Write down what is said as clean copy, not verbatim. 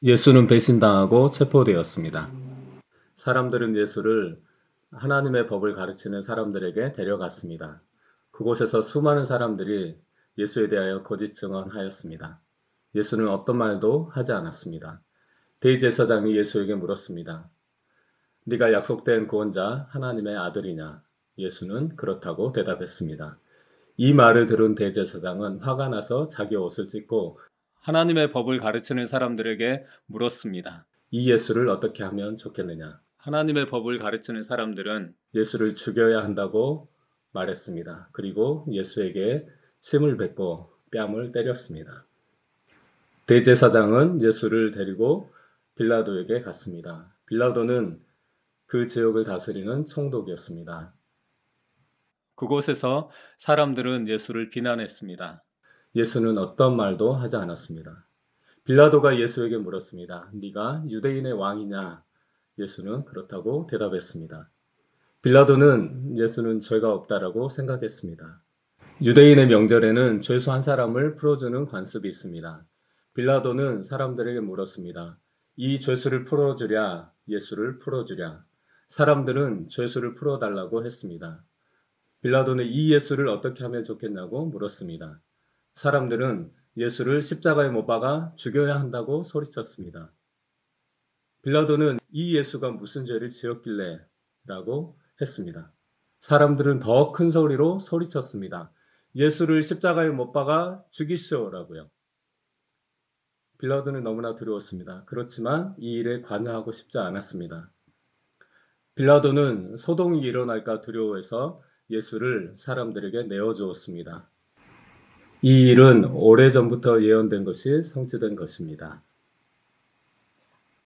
예수는 배신당하고 체포되었습니다. 사람들은 예수를 하나님의 법을 가르치는 사람들에게 데려갔습니다. 그곳에서 수많은 사람들이 예수에 대하여 거짓 증언하였습니다. 예수는 어떤 말도 하지 않았습니다. 대제사장이 예수에게 물었습니다. 네가 약속된 구원자 하나님의 아들이냐? 예수는 그렇다고 대답했습니다. 이 말을 들은 대제사장은 화가 나서 자기 옷을 찢고 하나님의 법을 가르치는 사람들에게 물었습니다. 이 예수를 어떻게 하면 좋겠느냐? 하나님의 법을 가르치는 사람들은 예수를 죽여야 한다고 말했습니다. 그리고 예수에게 침을 뱉고 뺨을 때렸습니다. 대제사장은 예수를 데리고 빌라도에게 갔습니다. 빌라도는 그 지역을 다스리는 총독이었습니다. 그곳에서 사람들은 예수를 비난했습니다. 예수는 어떤 말도 하지 않았습니다. 빌라도가 예수에게 물었습니다. 네가 유대인의 왕이냐? 예수는 그렇다고 대답했습니다. 빌라도는 예수는 죄가 없다라고 생각했습니다. 유대인의 명절에는 죄수 한 사람을 풀어주는 관습이 있습니다. 빌라도는 사람들에게 물었습니다. 이 죄수를 풀어주랴, 예수를 풀어주랴. 사람들은 죄수를 풀어달라고 했습니다. 빌라도는 이 예수를 어떻게 하면 좋겠냐고 물었습니다. 사람들은 예수를 십자가에 못 박아 죽여야 한다고 소리쳤습니다. 빌라도는 이 예수가 무슨 죄를 지었길래 라고 했습니다. 사람들은 더 큰 소리로 소리쳤습니다. 예수를 십자가에 못 박아 죽이시오라고요. 빌라도는 너무나 두려웠습니다. 그렇지만 이 일에 관여하고 싶지 않았습니다. 빌라도는 소동이 일어날까 두려워해서 예수를 사람들에게 내어주었습니다. 이 일은 오래전부터 예언된 것이 성취된 것입니다.